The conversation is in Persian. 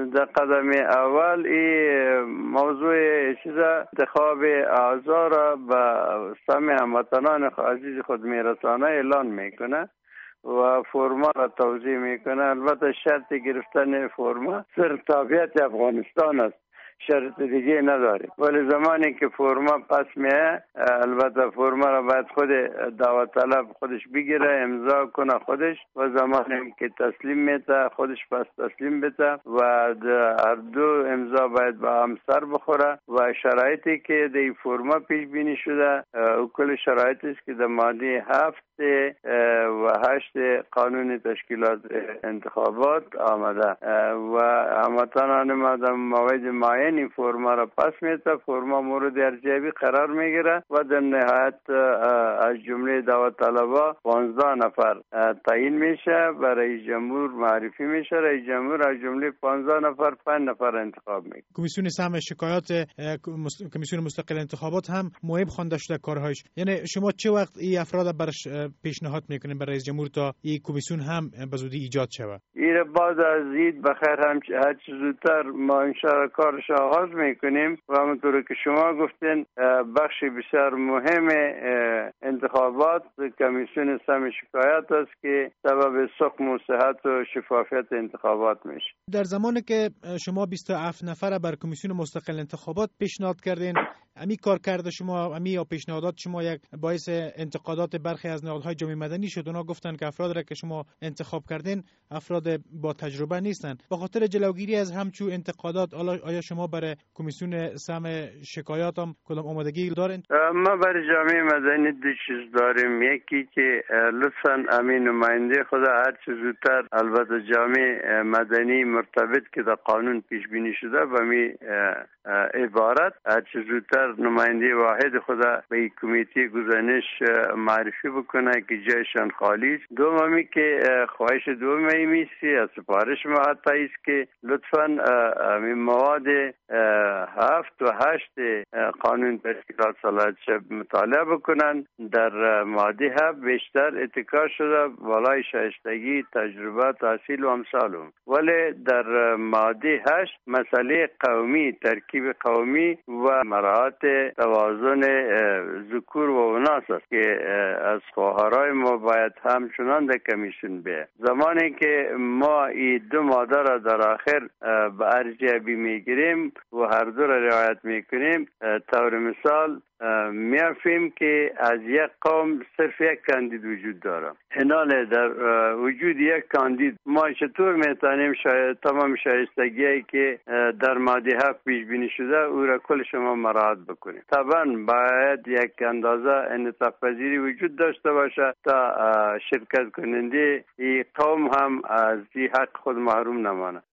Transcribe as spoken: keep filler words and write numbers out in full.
در قدم اول این موضوع چیزا انتخاب اعضا را به سهم هموطنان عزیز خود میرسانه اعلان میکنه و فرما را توضیح میکنه. البته شرط گرفتن فرما صرف تابعیت افغانستان است، شرط دیگه نداره. ولی زمانی که فرما پس میه، البته فرما را باید خود دعوت طلب خودش بگیره، امضا کنه خودش، و زمانی که تسلیم میته خودش پس تسلیم بده و هر دو امضا باید با هم سر بخوره و شرایطی که در فرما پیش بینی شده و کل شرایطی است که در ماده هفت و هشت قانون تشکیلات انتخابات آمده و هموطنان ما در موعد معین این فرما را پس میته. فرما مورد ارزیابی قرار میگیره و در نهایت از جمله دعوت طلبا پانزده نفر تعیین میشه، برای رئیس جمهور معرفی میشه. رئیس جمهور از جمله پانزده نفر پنج نفر انتخاب میکنه. کمیسیون سهم شکایات کمیسیون مستقل انتخابات هم مهم خوانده شده کارهایش. یعنی شما چه وقت این افراد برش پیشنهاد میکنین برای رئیس جمهور تا این کمیسیون هم به زودی ایجاد شود؟ این بعد از عید بخیر هم هر چه زودتر ما انشاءالله کارش آغاز میکنیم و همونطور که شما گفتین بخش بسیار مهم انتخابات کمیسیون سهم شکایات است که سبب سقم و صحت و شفافیت انتخابات میشه. در زمانی که شما بیست و هفت نفر بر کمیسیون مستقل انتخابات پیشنهاد کردین، امی کار کرده شما امی یا پیشنهادات شما یک باعث انتقادات برخی از نهادهای جامعه مدنی شد. اونا گفتن که افراد را که شما انتخاب کردین افراد با تجربه نیستن. به خاطر جلوگیری از همچون انتقادات آیا شما برای کمیسیون سهم شکایات هم کدام آمادگی دارین؟ ما برای جامعه مدنی دو چیز داریم. یکی که لطفاً امین نماینده خدا هر چه زودتر، البته جامعه مدنی مرتبط که در قانون پیش بینی شده و می عبارت هر چه زودتر نماینده واحد خدا به این کمیته گزارش معرفی بکنه که جایشان خالی است. دومی که خواهش دومی میسی از سپارش ما حتی است که لطفاً مواد هفت و هشت قانون تشکیلات صلاحیت مطالعه بکنن. در ماده هفت بیشتر اتکا شده بالای شایستگی، تجربه، تحصیل و امثالهم، ولی در ماده هشت مسئله قومی، ترکیب قومی و مراعات توازن ذکور و اناث است که از خواهرای ما باید همچنان در کمیسیون بیه. زمانی که ما این دو ماده را در آخر به ارزیابی میگیریم و هر دو را رعایت میکنیم، طور مثال میافیم که از یک قوم صرف یک کاندید وجود داره. حنال در وجود یک کاندید ما چطور میتونیم شاید تمام شایستگی‌ای که در ماده هفت پیش بینی شده او را کل شما مراعات بکنیم؟ طبعا باید یک اندازه انعطاف پذیری وجود داشته باشه تا شرکت کننده این قوم هم از این حق خود محروم نمانه.